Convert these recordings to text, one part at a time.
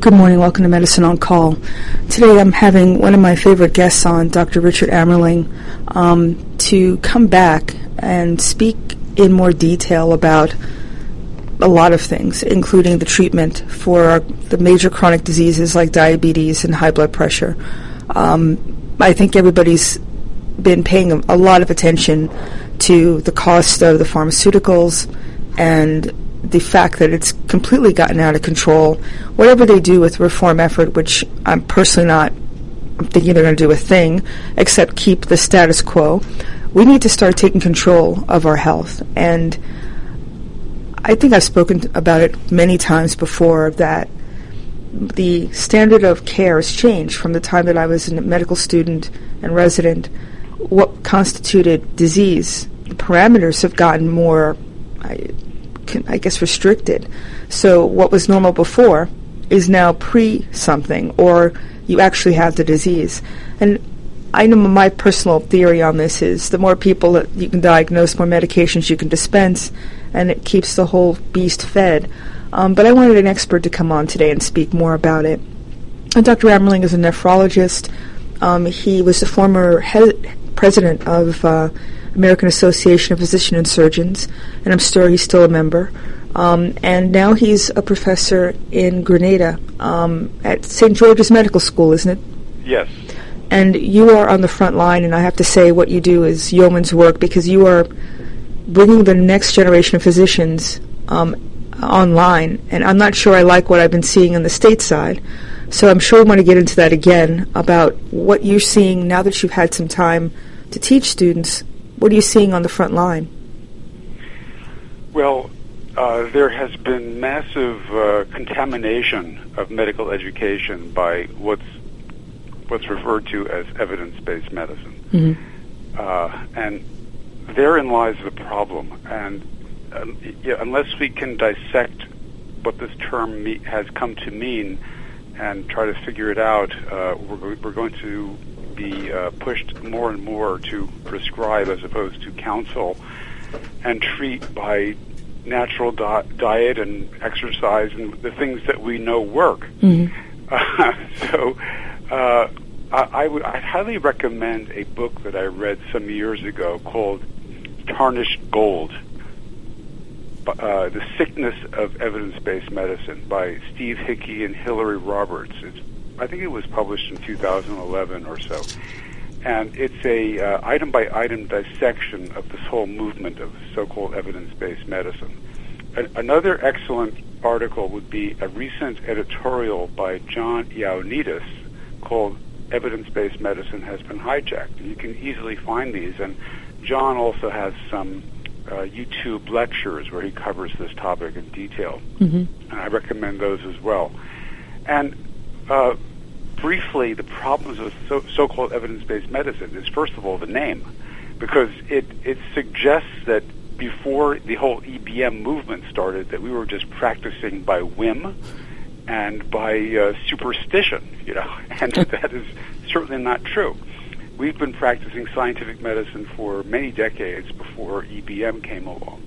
Good morning. Welcome to Medicine on Call. Today I'm having one of my favorite guests on, Dr. Richard Amerling, to come back and speak in more detail about a lot of things, including the treatment for the major chronic diseases like diabetes and high blood pressure. I think everybody's been paying a lot of attention to the cost of the pharmaceuticals and the fact that it's completely gotten out of control. Whatever they do with reform effort, which I'm personally not thinking they're going to do a thing, except keep the status quo, we need to start taking control of our health. And I think I've spoken about it many times before, that the standard of care has changed from the time that I was a medical student and resident. What constituted disease, the parameters have gotten more, I guess, restricted. So what was normal before is now pre-something, or you actually have the disease. And I know my personal theory on this is the more people that you can diagnose, more medications you can dispense, and it keeps the whole beast fed. But I wanted an expert to come on today and speak more about it. And Dr. Amerling is a nephrologist. He was the former president of American Association of Physicians and Surgeons, and I'm sure he's still a member. And now he's a professor in Grenada at St. George's Medical School, isn't it? Yes. And you are on the front line, and I have to say what you do is yeoman's work, because you are bringing the next generation of physicians online. And I'm not sure I like what I've been seeing on the stateside, so I'm sure we want to get into that again about what you're seeing now that you've had some time to teach students. What are you seeing on the front line? Well, there has been massive contamination of medical education by what's referred to as evidence-based medicine. Mm-hmm. And therein lies the problem. And unless we can dissect what this term has come to mean and try to figure it out, we're going to be pushed more and more to prescribe as opposed to counsel and treat by natural diet and exercise and the things that we know work. Mm-hmm. I'd highly recommend a book that I read some years ago called Tarnished Gold, The Sickness of Evidence-Based Medicine by Steve Hickey and Hillary Roberts. I think it was published in 2011 or so. And it's a item-by-item dissection of this whole movement of so-called evidence-based medicine. Another excellent article would be a recent editorial by John Ioannidis called Evidence-Based Medicine Has Been Hijacked. And you can easily find these. And John also has some YouTube lectures where he covers this topic in detail. Mm-hmm. And I recommend those as well. And briefly, the problems with so-called evidence-based medicine is, first of all, the name, because it suggests that before the whole EBM movement started, that we were just practicing by whim and by superstition, and that is certainly not true. We've been practicing scientific medicine for many decades before EBM came along.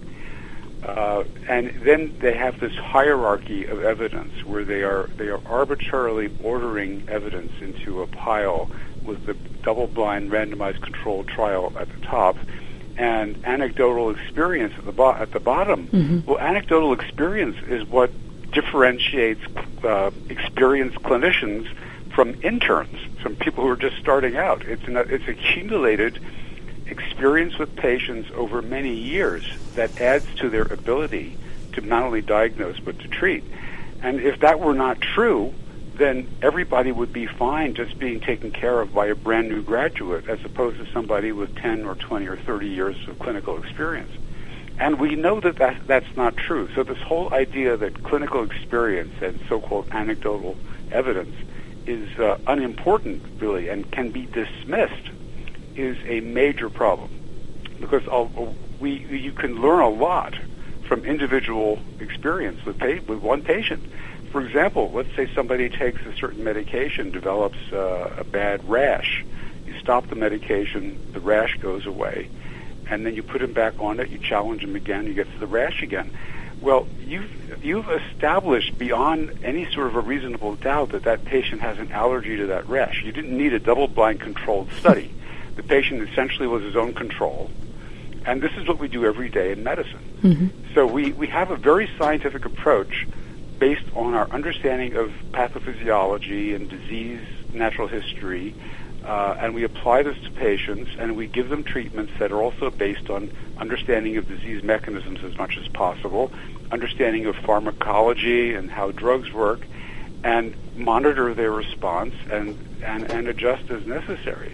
And then they have this hierarchy of evidence where they are arbitrarily ordering evidence into a pile with the double-blind randomized controlled trial at the top and anecdotal experience at the bottom. Mm-hmm. Well, anecdotal experience is what differentiates experienced clinicians from interns, from people who are just starting out. It's accumulated experience with patients over many years that adds to their ability to not only diagnose but to treat. And if that were not true, then everybody would be fine just being taken care of by a brand new graduate as opposed to somebody with 10 or 20 or 30 years of clinical experience. And we know that that's not true. So this whole idea that clinical experience and so-called anecdotal evidence is unimportant, really, and can be dismissed is a major problem, because you can learn a lot from individual experience with one patient. For example, let's say somebody takes a certain medication, develops a bad rash. You stop the medication, the rash goes away, and then you put him back on it, you challenge him again, he gets the rash again. Well, you've established beyond any sort of a reasonable doubt that patient has an allergy to that rash. You didn't need a double-blind controlled study. The patient essentially was his own control, and this is what we do every day in medicine. Mm-hmm. So we have a very scientific approach based on our understanding of pathophysiology and disease natural history, and we apply this to patients, and we give them treatments that are also based on understanding of disease mechanisms as much as possible, understanding of pharmacology and how drugs work, and monitor their response and adjust as necessary.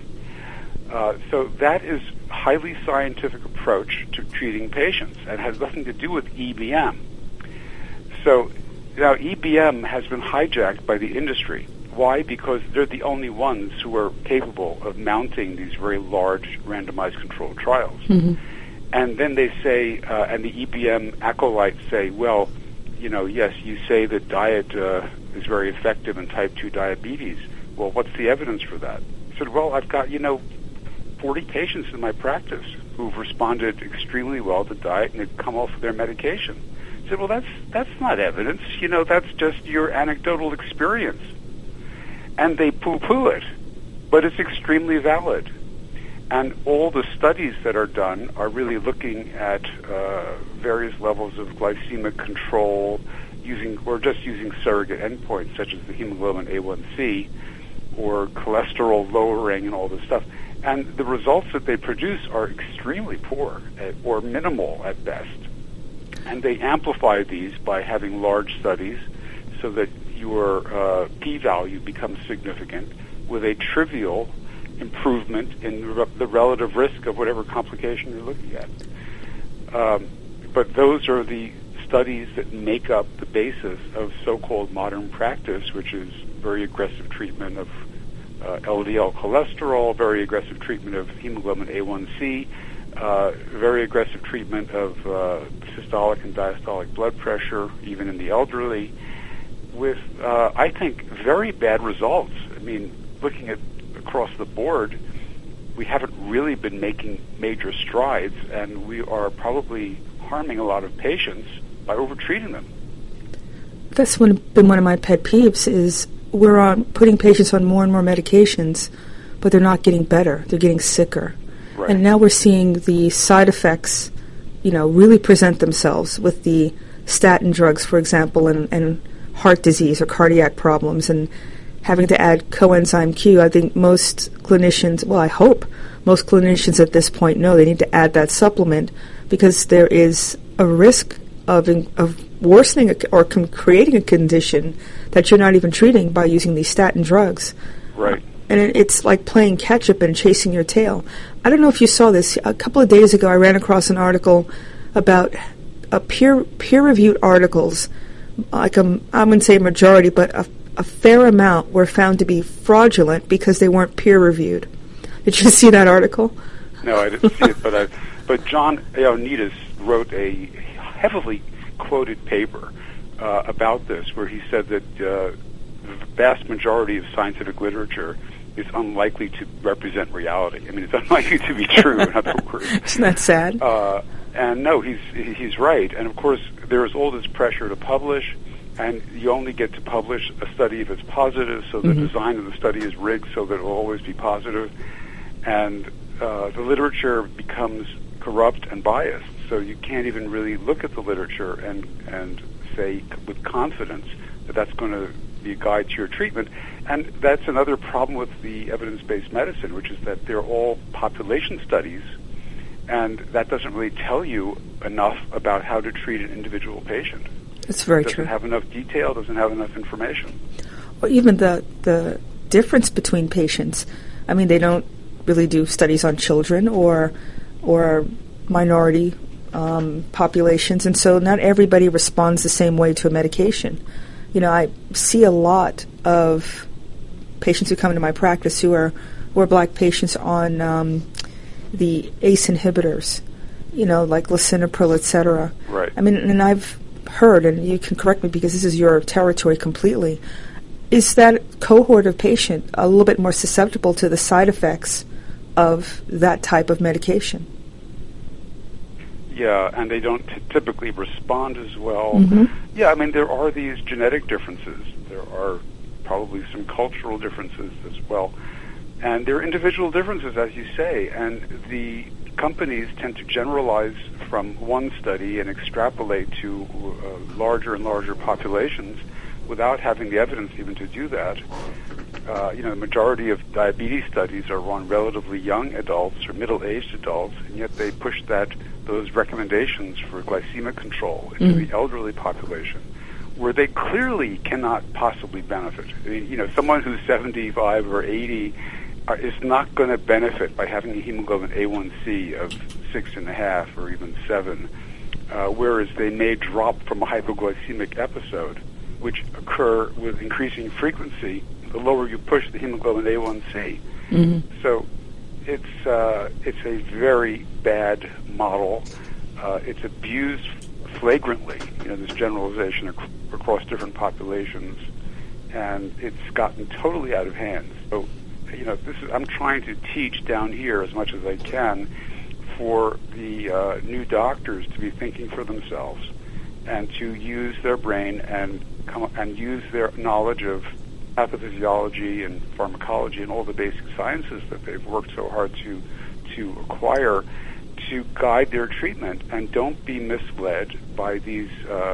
So that is a highly scientific approach to treating patients and has nothing to do with EBM. So now EBM has been hijacked by the industry. Why? Because they're the only ones who are capable of mounting these very large randomized controlled trials. Mm-hmm. And then they say, and the EBM acolytes say, well, yes, you say that diet is very effective in type 2 diabetes. Well, what's the evidence for that? I said, well, I've got, 40 patients in my practice who've responded extremely well to diet and have come off of their medication. I said, well, that's not evidence. That's just your anecdotal experience. And they poo-poo it, but it's extremely valid. And all the studies that are done are really looking at various levels of glycemic control, using surrogate endpoints such as the hemoglobin A1C or cholesterol lowering and all this stuff. And the results that they produce are extremely poor or minimal at best. And they amplify these by having large studies so that your p-value becomes significant with a trivial improvement in the relative risk of whatever complication you're looking at. But those are the studies that make up the basis of so-called modern practice, which is very aggressive treatment of LDL cholesterol, very aggressive treatment of hemoglobin A1C, very aggressive treatment of systolic and diastolic blood pressure, even in the elderly, with, I think, very bad results. I mean, looking at across the board, we haven't really been making major strides, and we are probably harming a lot of patients by overtreating them. That's been one of my pet peeves is we're putting patients on more and more medications, but they're not getting better. They're getting sicker. Right. And now we're seeing the side effects, really present themselves with the statin drugs, for example, and heart disease or cardiac problems, and having to add coenzyme Q. I think most clinicians, I hope most clinicians at this point know they need to add that supplement because there is a risk of worsening or creating a condition that you're not even treating by using these statin drugs. Right. And it's like playing catch-up and chasing your tail. I don't know if you saw this. A couple of days ago, I ran across an article about peer-reviewed articles. I wouldn't say a majority, but a fair amount were found to be fraudulent because they weren't peer-reviewed. Did you see that article? No, I didn't see it, but John Ioannidis wrote a heavily quoted paper about this, where he said that the vast majority of scientific literature is unlikely to represent reality. I mean, it's unlikely to be true, in other words. Isn't that sad? And no, he's right. And of course, there is all this pressure to publish, and you only get to publish a study if it's positive, so the design of the study is rigged so that it will always be positive. And the literature becomes corrupt and biased, so you can't even really look at the literature and say with confidence that that's going to be a guide to your treatment. And that's another problem with the evidence-based medicine, which is that they're all population studies, and that doesn't really tell you enough about how to treat an individual patient. That's very true. Doesn't have enough detail, doesn't have enough information. Or even the difference between patients. I mean, they don't really do studies on children or minority populations, and so not everybody responds the same way to a medication. I see a lot of patients who come into my practice who are black patients on the ACE inhibitors, like lisinopril, etc. Right. I mean, and I've heard, and you can correct me because this is your territory completely, is that cohort of patient a little bit more susceptible to the side effects of that type of medication? Yeah, and they don't typically respond as well. Mm-hmm. Yeah, I mean, there are these genetic differences. There are probably some cultural differences as well. And there are individual differences, as you say, and the companies tend to generalize from one study and extrapolate to larger and larger populations without having the evidence even to do that. The majority of diabetes studies are on relatively young adults or middle-aged adults, and yet they push those recommendations for glycemic control into the elderly population, where they clearly cannot possibly benefit. I mean, someone who's 75 or 80 is not going to benefit by having a hemoglobin A1C of 6.5 or even 7, whereas they may drop from a hypoglycemic episode, which occur with increasing frequency the lower you push the hemoglobin A1C. Mm-hmm. So it's a very bad model. It's abused flagrantly, this generalization across different populations, and it's gotten totally out of hand. So, I'm trying to teach down here as much as I can for the new doctors to be thinking for themselves and to use their brain and use their knowledge of pathophysiology and pharmacology and all the basic sciences that they've worked so hard to acquire to guide their treatment, and don't be misled by these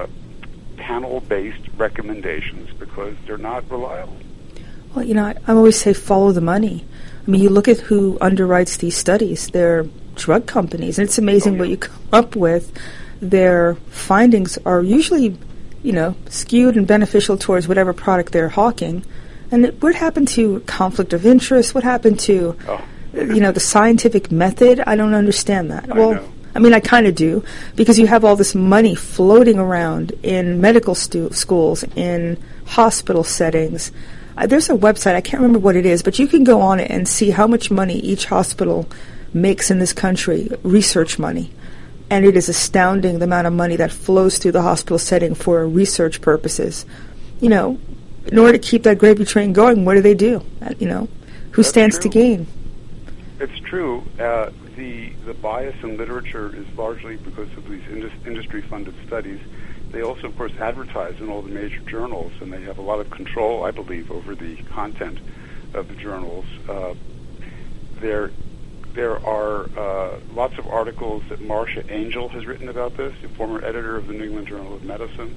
panel-based recommendations because they're not reliable. Well, I always say follow the money. I mean, you look at who underwrites these studies. They're drug companies, and it's amazing what you come up with. Their findings are usually, skewed and beneficial towards whatever product they're hawking. And what happened to conflict of interest? What happened to, the scientific method? I don't understand that. I mean, I kind of do, because you have all this money floating around in medical schools, in hospital settings. There's a website, I can't remember what it is, but you can go on it and see how much money each hospital makes in this country, research money. And it is astounding the amount of money that flows through the hospital setting for research purposes. In order to keep that gravy train going, what do they do? Who stands to gain? It's true. The bias in literature is largely because of these industry-funded studies. They also, of course, advertise in all the major journals, and they have a lot of control, I believe, over the content of the journals. There are lots of articles that Marcia Angel has written about this, the former editor of the New England Journal of Medicine.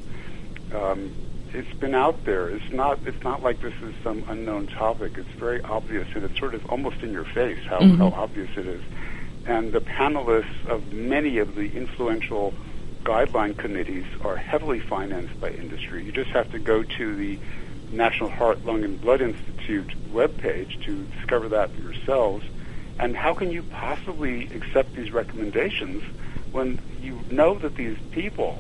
It's been out there. It's not like this is some unknown topic. It's very obvious, and it's sort of almost in your face how obvious it is. And the panelists of many of the influential guideline committees are heavily financed by industry. You just have to go to the National Heart, Lung, and Blood Institute webpage to discover that for yourselves. And how can you possibly accept these recommendations when you know that these people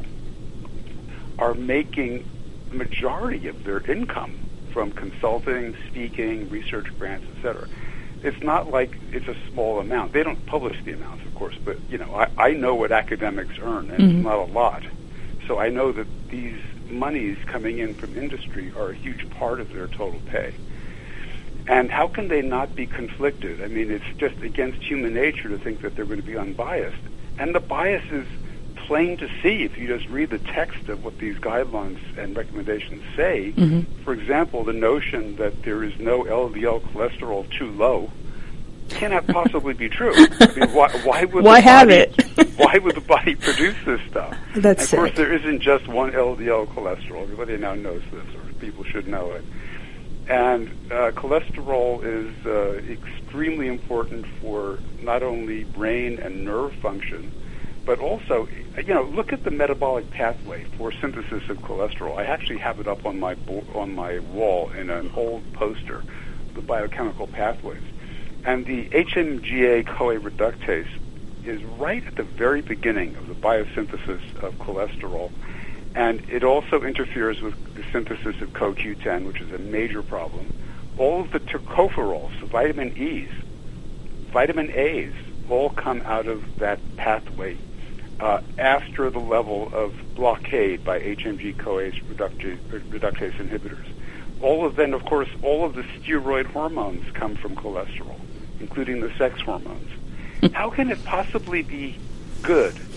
are making the majority of their income from consulting, speaking, research grants, etc.? It's not like it's a small amount. They don't publish the amounts, of course, but I know what academics earn, and it's not a lot. So I know that these monies coming in from industry are a huge part of their total pay. And how can they not be conflicted? I mean, it's just against human nature to think that they're going to be unbiased. And the bias is plain to see if you just read the text of what these guidelines and recommendations say. For example, the notion that there is no LDL cholesterol too low cannot possibly be true. I mean, why would the body produce this stuff? That's of course, there isn't just one LDL cholesterol. Everybody now knows this, or people should know it. And cholesterol is extremely important for not only brain and nerve function, but also, look at the metabolic pathway for synthesis of cholesterol. I actually have it up on my wall in an old poster, the biochemical pathways. And the HMGA-CoA reductase is right at the very beginning of the biosynthesis of cholesterol. And it also interferes with the synthesis of CoQ10, which is a major problem. All of the tocopherols, the vitamin E's, vitamin A's, all come out of that pathway after the level of blockade by HMG-CoA reductase inhibitors. All of them, of course, all of the steroid hormones come from cholesterol, including the sex hormones. How can it possibly be good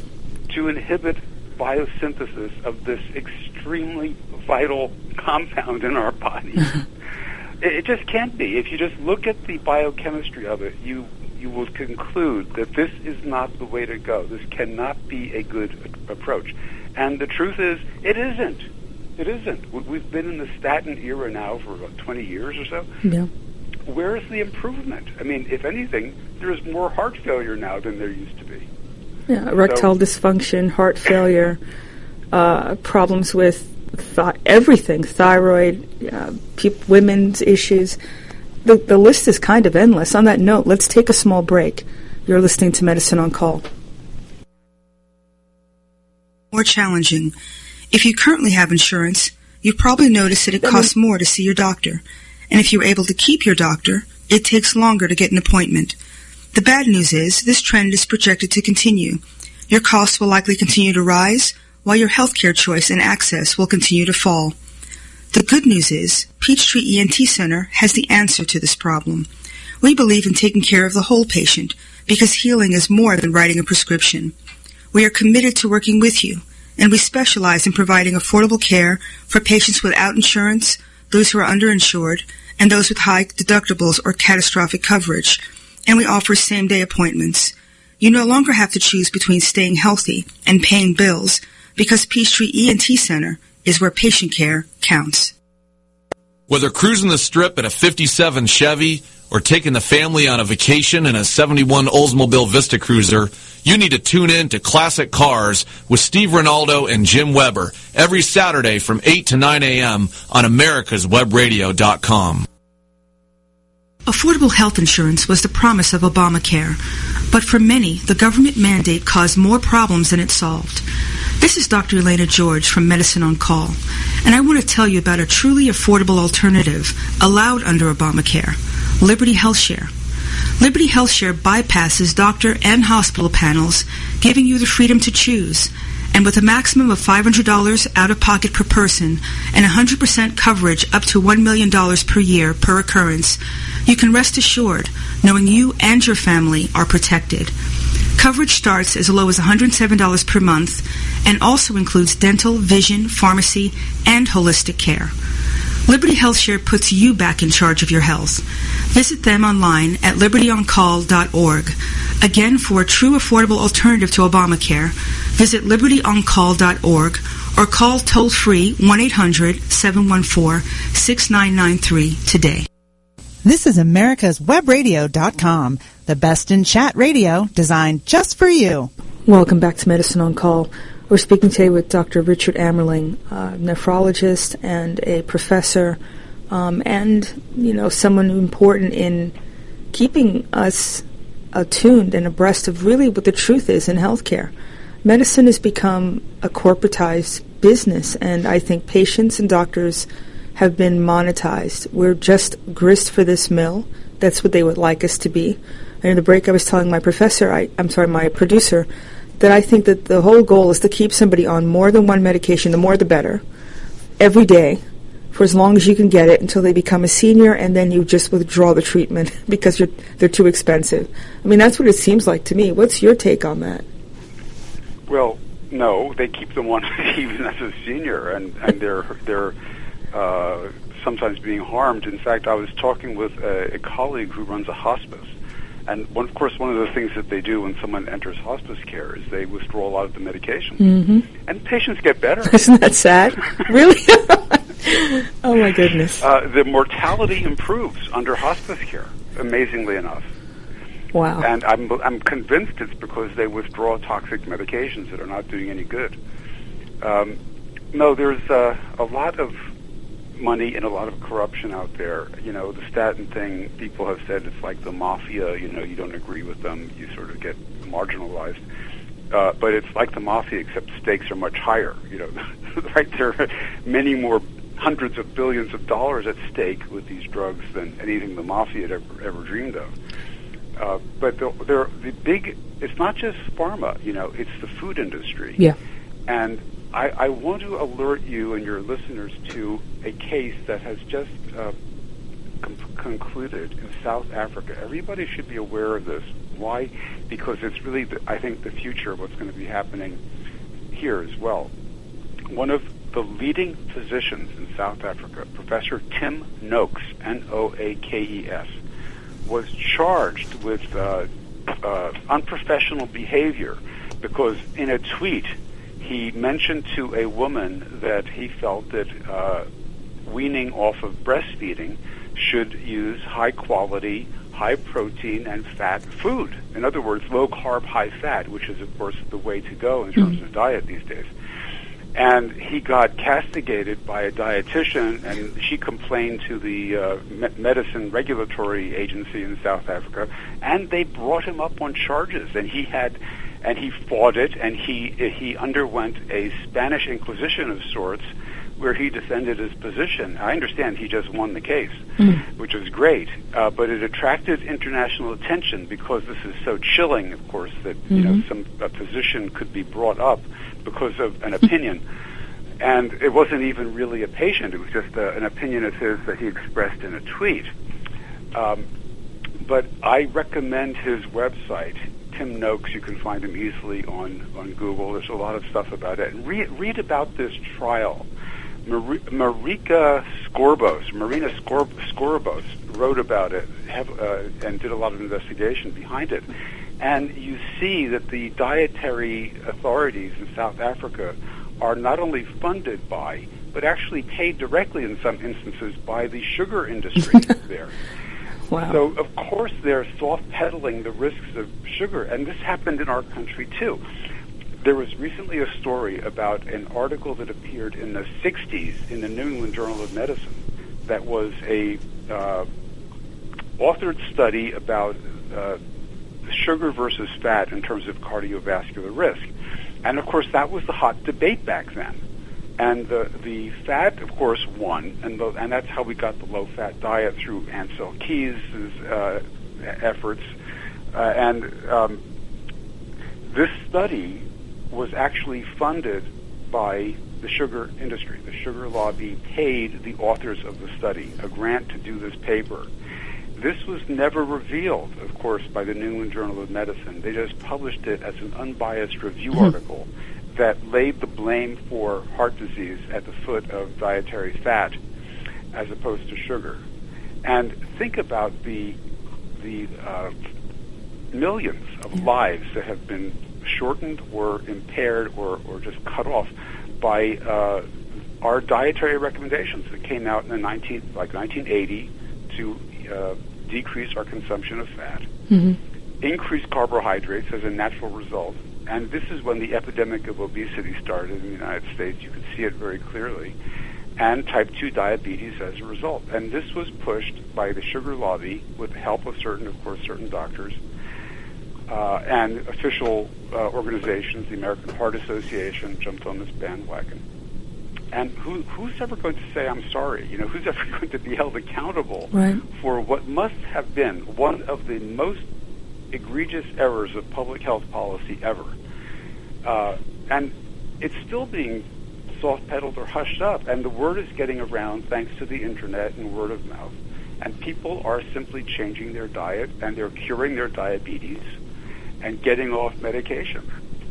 to inhibit biosynthesis of this extremely vital compound in our body. It just can't be. If you just look at the biochemistry of it, you will conclude that this is not the way to go. This cannot be a good approach. And the truth is, it isn't. It isn't. We've been in the statin era now for about 20 years or so. Yeah. Where's the improvement? I mean, if anything, there's more heart failure now than there used to be. Yeah, erectile dysfunction, heart failure, problems with everything, thyroid, women's issues. The list is kind of endless. On that note, let's take a small break. You're listening to Medicine on Call. More challenging. If you currently have insurance, you've probably noticed that it costs more to see your doctor. And if you're able to keep your doctor, it takes longer to get an appointment. The bad news is this trend is projected to continue. Your costs will likely continue to rise, while your healthcare choice and access will continue to fall. The good news is Peachtree ENT Center has the answer to this problem. We believe in taking care of the whole patient because healing is more than writing a prescription. We are committed to working with you, and we specialize in providing affordable care for patients without insurance, those who are underinsured, and those with high deductibles or catastrophic coverage. And we offer same-day appointments. You no longer have to choose between staying healthy and paying bills because Peachtree ENT Center is where patient care counts. Whether cruising the Strip in a 57 Chevy or taking the family on a vacation in a 71 Oldsmobile Vista Cruiser, you need to tune in to Classic Cars with Steve Ronaldo and Jim Weber every Saturday from 8 to 9 a.m. on americaswebradio.com. Affordable health insurance was the promise of Obamacare, but for many, the government mandate caused more problems than it solved. This is Dr. Elena George from Medicine on Call, and I want to tell you about a truly affordable alternative allowed under Obamacare, Liberty HealthShare. Liberty HealthShare bypasses doctor and hospital panels, giving you the freedom to choose. And with a maximum of $500 out-of-pocket per person and 100% coverage up to $1 million per year per occurrence, you can rest assured knowing you and your family are protected. Coverage starts as low as $107 per month and also includes dental, vision, pharmacy, and holistic care. Liberty HealthShare puts you back in charge of your health. Visit them online at libertyoncall.org. Again, for a true affordable alternative to Obamacare, visit libertyoncall.org or call toll-free 1-800-714-6993 today. This is americaswebradio.com, the best in chat radio designed just for you. Welcome back to Medicine on Call. We're speaking today with Dr. Richard Ammerling, a nephrologist and a professor, and, someone important in keeping us attuned and abreast of really what the truth is in healthcare. Medicine has become a corporatized business, and I think patients and doctors have been monetized. We're just grist for this mill. That's what they would like us to be. And in the break, I was telling my my producer, that I think that the whole goal is to keep somebody on more than one medication, the more the better, every day, for as long as you can get it until they become a senior, and then you just withdraw the treatment because they're too expensive. I mean, that's what it seems like to me. What's your take on that? Well, no, they keep them on even as a senior, and they're sometimes being harmed. In fact, I was talking with a colleague who runs a hospice. And, of course, one of the things that they do when someone enters hospice care is they withdraw a lot of the medication. Mm-hmm. And patients get better. Isn't that sad? Really? Oh, my goodness. The mortality improves under hospice care, amazingly enough. Wow. And I'm convinced it's because they withdraw toxic medications that are not doing any good. No, there's a lot of money and a lot of corruption out there. The statin thing, people have said it's like the mafia. You don't agree with them, you sort of get marginalized. But it's like the mafia, except stakes are much higher. Right? There are many more hundreds of billions of dollars at stake with these drugs than anything the mafia had ever dreamed of. But the big, it's not just pharma, it's the food industry. Yeah. And I want to alert you and your listeners to a case that has just concluded in South Africa. Everybody should be aware of this. Why? Because it's really, I think, the future of what's going to be happening here as well. One of the leading physicians in South Africa, Professor Tim Noakes, Noakes, was charged with unprofessional behavior because in a tweet he mentioned to a woman that he felt that weaning off of breastfeeding should use high-quality, high-protein and fat food. In other words, low-carb, high-fat, which is, of course, the way to go in terms of diet these days. And he got castigated by a dietitian, and she complained to the medicine regulatory agency in South Africa, and they brought him up on charges. And he fought it, and he underwent a Spanish Inquisition of sorts, where he defended his position. I understand he just won the case, which was great, but it attracted international attention because this is so chilling, of course, that a physician could be brought up because of an opinion. And it wasn't even really a patient. It was just an opinion of his that he expressed in a tweet. But I recommend his website, Tim Noakes. You can find him easily on Google. There's a lot of stuff about it. And read about this trial. Marina Skorbos wrote about it and did a lot of investigation behind it. And you see that the dietary authorities in South Africa are not only funded by, but actually paid directly in some instances by the sugar industry there. Wow. So, of course, they're soft-pedaling the risks of sugar, and this happened in our country, too. There was recently a story about an article that appeared in the 60s in the New England Journal of Medicine that was a authored study about sugar versus fat in terms of cardiovascular risk. And, of course, that was the hot debate back then. And the fat, of course, won, and that's how we got the low-fat diet through Ansel Keys' efforts. This study was actually funded by the sugar industry. The sugar lobby paid the authors of the study a grant to do this paper. This was never revealed, of course, by the New England Journal of Medicine. They just published it as an unbiased review article that laid the blame for heart disease at the foot of dietary fat as opposed to sugar. And think about the millions of lives that have been shortened or impaired or just cut off by our dietary recommendations that came out in the 1980 to decrease our consumption of fat, increase carbohydrates as a natural result. And this is when the epidemic of obesity started in the United States. You could see it very clearly. And type 2 diabetes as a result. And this was pushed by the sugar lobby with the help of certain doctors and official organizations. The American Heart Association jumped on this bandwagon. And who's ever going to say, I'm sorry? Who's ever going to be held accountable for what must have been one of the most egregious errors of public health policy ever? And it's still being soft-pedaled or hushed up, and the word is getting around thanks to the internet and word of mouth. And people are simply changing their diet, and they're curing their diabetes and getting off medication.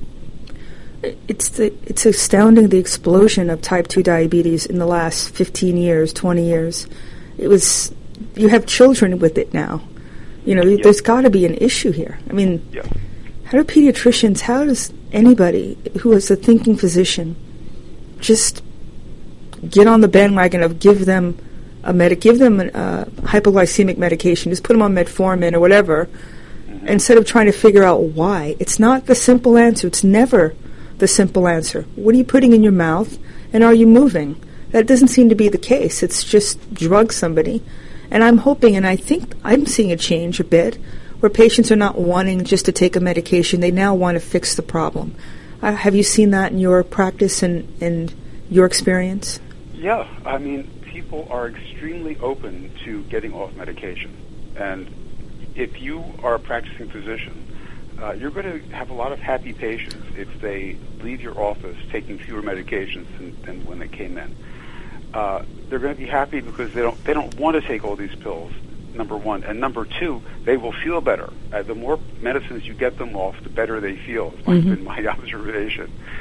It's astounding, the explosion of type 2 diabetes in the last 15 years, 20 years. You have children with it now. There's got to be an issue here. I mean, how do pediatricians, how does anybody who is a thinking physician just get on the bandwagon of give them a hypoglycemic medication, just put them on metformin or whatever, instead of trying to figure out why? It's not the simple answer. It's never the simple answer. What are you putting in your mouth, and are you moving? That doesn't seem to be the case. It's just drug somebody. And I'm hoping, and I think I'm seeing a change a bit, where patients are not wanting just to take a medication. They now want to fix the problem. Have you seen that in your practice and your experience? Yeah. I mean, people are extremely open to getting off medication. And if you are a practicing physician, you're going to have a lot of happy patients if they leave your office taking fewer medications than when they came in. They're going to be happy because they don't want to take all these pills, number one. And number two, they will feel better. The more medicines you get them off, the better they feel. It's been my observation.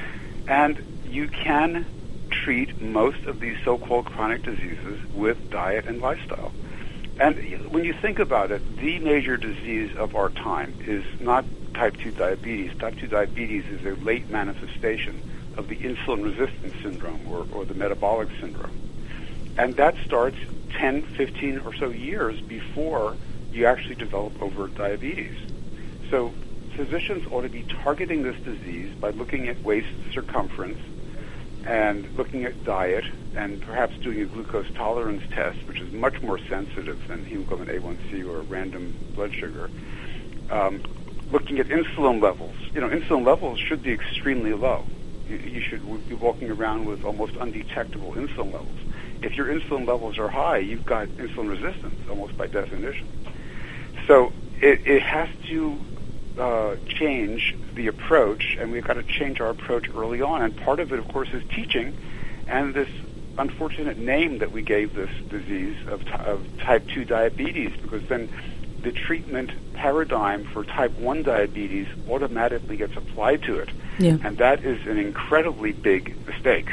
And you can treat most of these so-called chronic diseases with diet and lifestyle. And when you think about it, the major disease of our time is not type 2 diabetes. Type 2 diabetes is a late manifestation of the insulin resistance syndrome or the metabolic syndrome. And that starts 10, 15 or so years before you actually develop overt diabetes. So physicians ought to be targeting this disease by looking at waist circumference and looking at diet and perhaps doing a glucose tolerance test, which is much more sensitive than hemoglobin A1C or random blood sugar. Looking at insulin levels. Insulin levels should be extremely low. You should be walking around with almost undetectable insulin levels. If your insulin levels are high, you've got insulin resistance, almost by definition. So it has to change the approach, and we've got to change our approach early on. And part of it, of course, is teaching, and this unfortunate name that we gave this disease of type 2 diabetes, because then the treatment paradigm for type 1 diabetes automatically gets applied to it. Yeah. And that is an incredibly big mistake.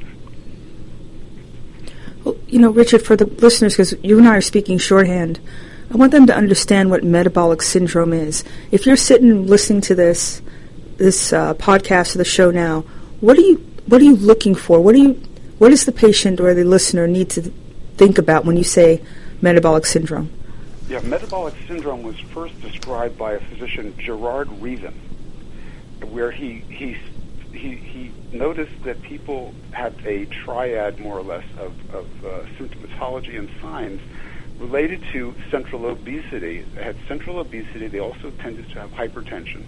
Well, Richard, for the listeners, because you and I are speaking shorthand, I want them to understand what metabolic syndrome is. If you're sitting listening to this podcast or the show now, what are you looking for? What does the patient or the listener need to think about when you say metabolic syndrome? Yeah, metabolic syndrome was first described by a physician, Gerard Reaven, where he noticed that people had a triad, more or less, of symptomatology and signs related to central obesity. They had central obesity. They also tended to have hypertension.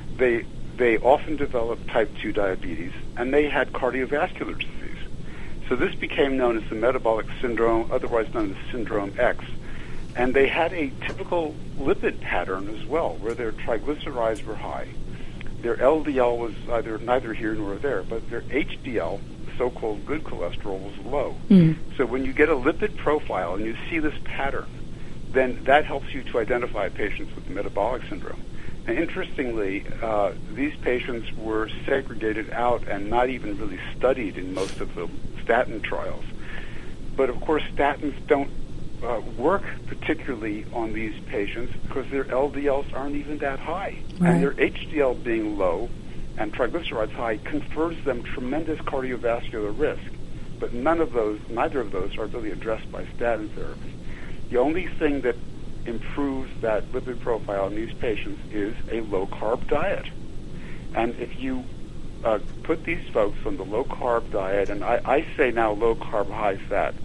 They often developed type 2 diabetes, and they had cardiovascular disease. So this became known as the metabolic syndrome, otherwise known as Syndrome X. And they had a typical lipid pattern as well, where their triglycerides were high. Their LDL was neither here nor there, but their HDL, so-called good cholesterol, was low. So when you get a lipid profile and you see this pattern, then that helps you to identify patients with metabolic syndrome. And interestingly, these patients were segregated out and not even really studied in most of the statin trials. But of course, statins don't work particularly on these patients because their LDLs aren't even that high. Right. And their HDL being low and triglycerides high confers them tremendous cardiovascular risk. But neither of those are really addressed by statin therapy. The only thing that improves that lipid profile in these patients is a low-carb diet. And if you put these folks on the low-carb diet, and I say now low-carb, high-fat,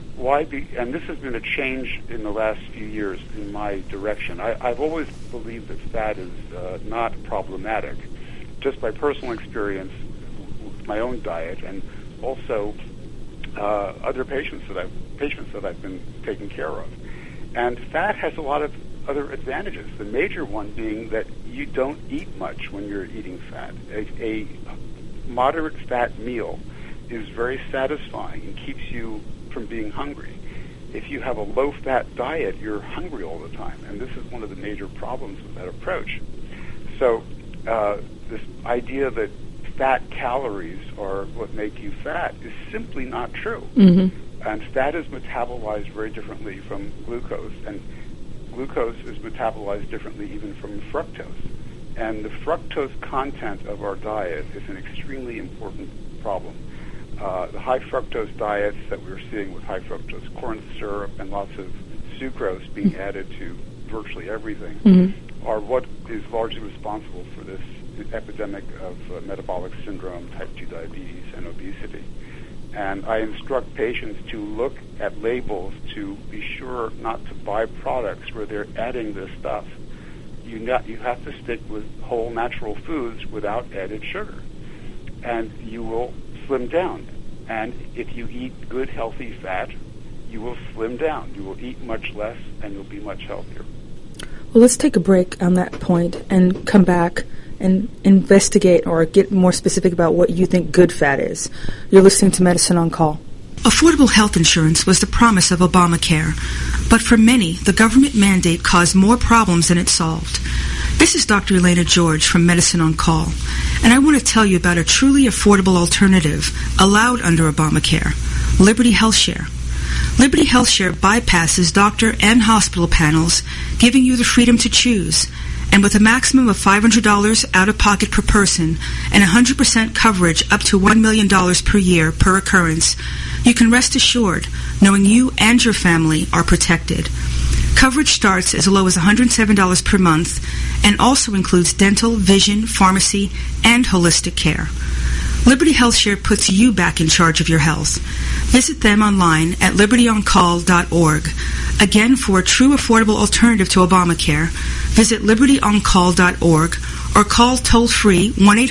and this has been a change in the last few years in my direction. I've always believed that fat is not problematic, just by personal experience with my own diet and also other patients that I've been taking care of. And fat has a lot of other advantages, the major one being that you don't eat much when you're eating fat. A moderate fat meal is very satisfying and keeps you from being hungry. If you have a low-fat diet, you're hungry all the time, and this is one of the major problems with that approach. So this idea that fat calories are what make you fat is simply not true. And fat is metabolized very differently from glucose, and glucose is metabolized differently even from fructose. And the fructose content of our diet is an extremely important problem. The high fructose diets that we're seeing with high fructose corn syrup and lots of sucrose being added to virtually everything are what is largely responsible for this epidemic of metabolic syndrome, type 2 diabetes, and obesity. And I instruct patients to look at labels to be sure not to buy products where they're adding this stuff. You have to stick with whole natural foods without added sugar, and you will slim down. And if you eat good, healthy fat, you will slim down. You will eat much less, and you'll be much healthier. Well, let's take a break on that point and come back and investigate or get more specific about what you think good fat is. You're listening to Medicine on Call. Affordable health insurance was the promise of Obamacare, but for many, the government mandate caused more problems than it solved. This is Dr. Elena George from Medicine on Call, and I want to tell you about a truly affordable alternative allowed under Obamacare, Liberty HealthShare. Liberty HealthShare bypasses doctor and hospital panels, giving you the freedom to choose. And with a maximum of $500 out-of-pocket per person and 100% coverage up to $1 million per year per occurrence, you can rest assured knowing you and your family are protected. Coverage starts as low as $107 per month and also includes dental, vision, pharmacy, and holistic care. Liberty HealthShare puts you back in charge of your health. Visit them online at libertyoncall.org. Again, for a true affordable alternative to Obamacare, visit libertyoncall.org or call toll-free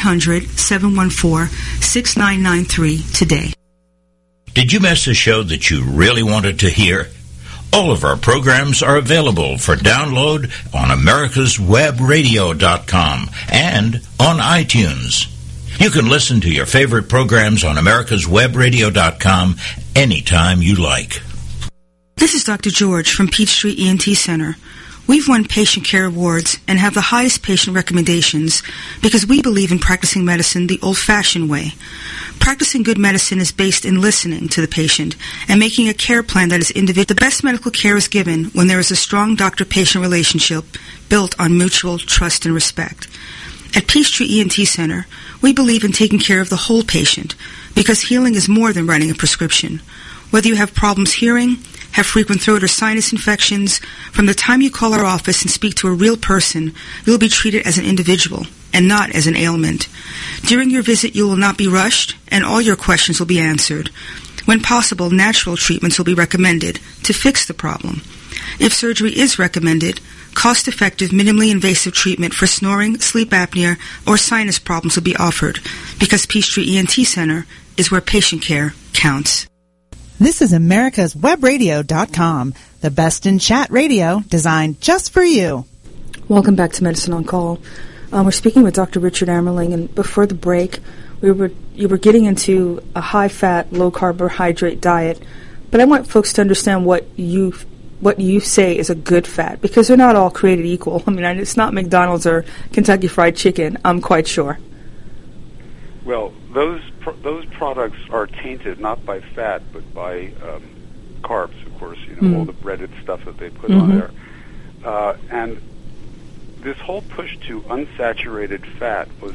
1-800-714-6993 today. Did you miss a show that you really wanted to hear? All of our programs are available for download on americaswebradio.com and on iTunes. You can listen to your favorite programs on americaswebradio.com anytime you like. This is Dr. George from Peachtree ENT Center. We've won patient care awards and have the highest patient recommendations because we believe in practicing medicine the old-fashioned way. Practicing good medicine is based in listening to the patient and making a care plan that is individual. The best medical care is given when there is a strong doctor-patient relationship built on mutual trust and respect. At Peachtree ENT Center, we believe in taking care of the whole patient because healing is more than writing a prescription. Whether you have problems hearing, have frequent throat or sinus infections, from the time you call our office and speak to a real person, you'll be treated as an individual and not as an ailment. During your visit, you will not be rushed, and all your questions will be answered. When possible, natural treatments will be recommended to fix the problem. If surgery is recommended, cost-effective, minimally invasive treatment for snoring, sleep apnea, or sinus problems will be offered because Peachtree ENT Center is where patient care counts. This is americaswebradio.com, the best in chat radio designed just for you. Welcome back to Medicine on Call. We're speaking with Dr. Richard Amerling, and before the break, you were getting into a high-fat, low-carbohydrate diet, but I want folks to understand what you say is a good fat, because they're not all created equal. I mean, it's not McDonald's or Kentucky Fried Chicken, I'm quite sure. Well, those products are tainted not by fat but by carbs, of course. All the breaded stuff that they put on there, and this whole push to unsaturated fat was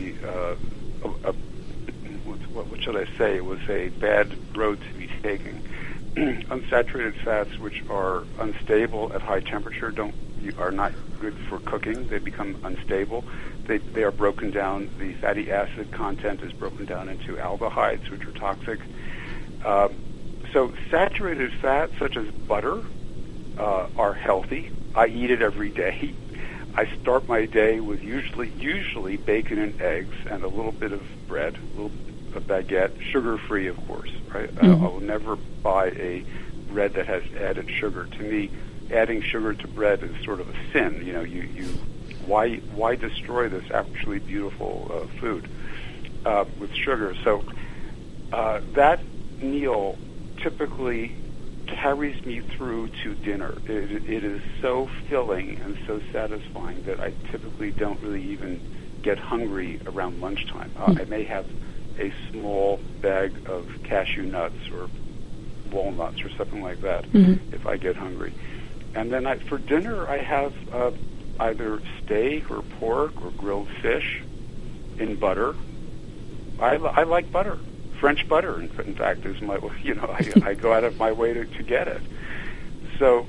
what should I say? It was a bad road to be taking. Unsaturated fats, which are unstable at high temperature, are not good for cooking. They become unstable. They are broken down. The fatty acid content is broken down into aldehydes, which are toxic. So saturated fats, such as butter, are healthy. I eat it every day. I start my day with usually bacon and eggs and a little bit of bread, a little baguette, sugar-free, of course. Right? I will never buy a bread that has added sugar. To me, adding sugar to bread is sort of a sin. Why destroy this actually beautiful food with sugar? So that meal typically carries me through to dinner. It is so filling and so satisfying that I typically don't really even get hungry around lunchtime. I may have a small bag of cashew nuts or walnuts or something like that if I get hungry. And then for dinner, I have either steak or pork or grilled fish in butter. I like butter. French butter, in fact, is my, I go out of my way to get it. So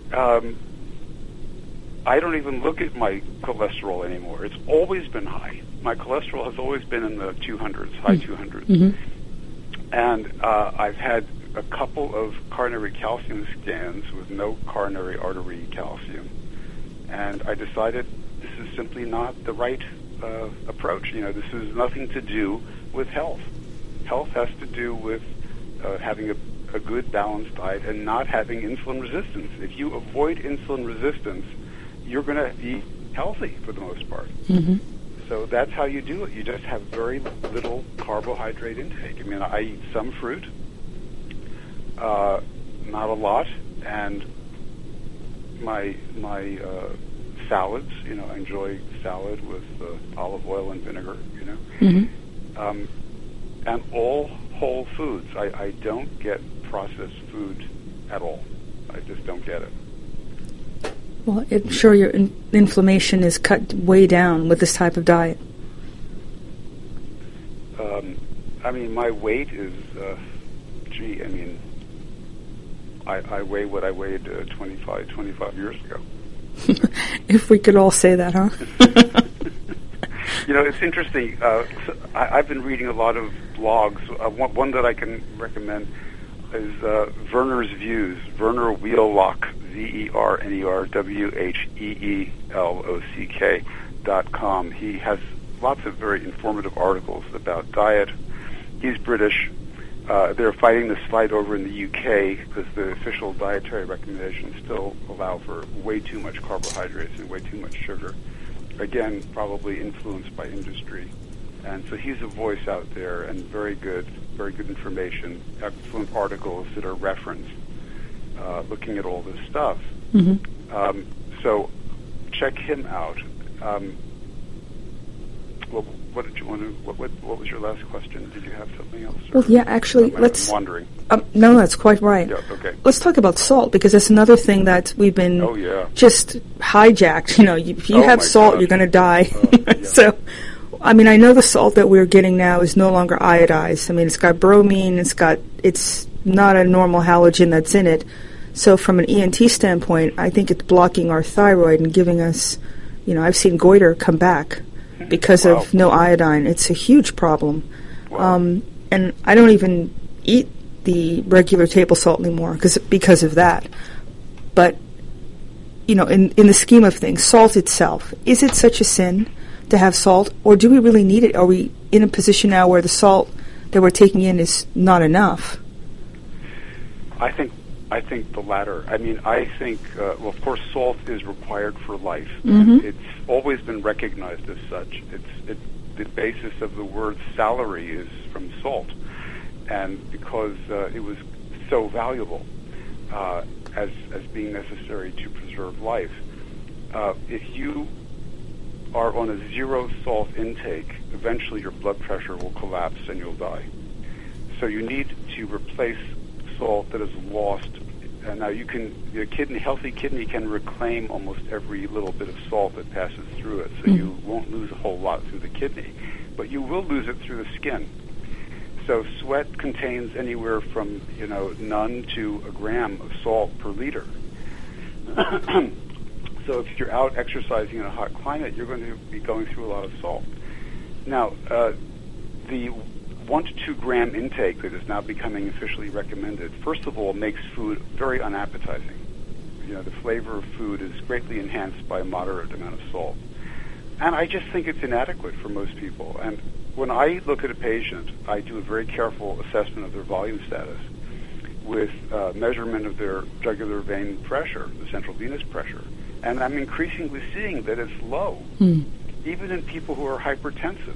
I don't even look at my cholesterol anymore. It's always been high. My cholesterol has always been in the 200s, high 200s. And I've had a couple of coronary calcium scans with no coronary artery calcium. And I decided this is simply not the right approach. This has nothing to do with health. Health has to do with having a good balanced diet and not having insulin resistance. If you avoid insulin resistance, you're going to be healthy for the most part. So that's how you do it. You just have very little carbohydrate intake. I mean, I eat some fruit, not a lot, and my salads. I enjoy salad with olive oil and vinegar. And all whole foods. I don't get processed food at all. I just don't get it. Well, I'm sure your inflammation is cut way down with this type of diet. My weight is, I weigh what I weighed 25 years ago. If we could all say that, huh? It's interesting. I've been reading a lot of blogs. One that I can recommend is Werner's Views. Werner Wheelock, VernerWheelock.com. He has lots of very informative articles about diet. He's British. They're fighting this fight over in the UK because the official dietary recommendations still allow for way too much carbohydrates and way too much sugar. Again, probably influenced by industry. And so he's a voice out there, and very good information, excellent articles that are referenced, looking at all this stuff. Mm-hmm. So check him out. What did you want to? What was your last question? Did you have something else? Well, yeah, actually, let's. I'm wondering. No, that's quite right. Yeah, okay. Let's talk about salt, because that's another thing that we've been just hijacked. You have salt, God. You're going to die. Yeah. So, I know the salt that we're getting now is no longer iodized. It's got bromine. It's not a normal halogen that's in it. So, from an ENT standpoint, I think it's blocking our thyroid and giving us. I've seen goiter come back because of no iodine. It's a huge problem. Wow. And I don't even eat the regular table salt anymore because of that. But, in the scheme of things, salt itself, is it such a sin to have salt, or do we really need it? Are we in a position now where the salt that we're taking in is not enough? I think the latter. I think, of course, salt is required for life. Mm-hmm. It's always been recognized as such. The basis of the word salary is from salt, and because it was so valuable as being necessary to preserve life. If you are on a zero salt intake, eventually your blood pressure will collapse and you'll die. So you need to replace salt that is lost. And now healthy kidney can reclaim almost every little bit of salt that passes through it, so you won't lose a whole lot through the kidney, but you will lose it through the skin. So sweat contains anywhere from none to a gram of salt per liter. So if you're out exercising in a hot climate, you're going to be going through a lot of salt. Now, the 1 to 2 gram intake that is now becoming officially recommended, first of all, makes food very unappetizing. The flavor of food is greatly enhanced by a moderate amount of salt. And I just think it's inadequate for most people. And when I look at a patient, I do a very careful assessment of their volume status with measurement of their jugular vein pressure, the central venous pressure. And I'm increasingly seeing that it's low, even in people who are hypertensive.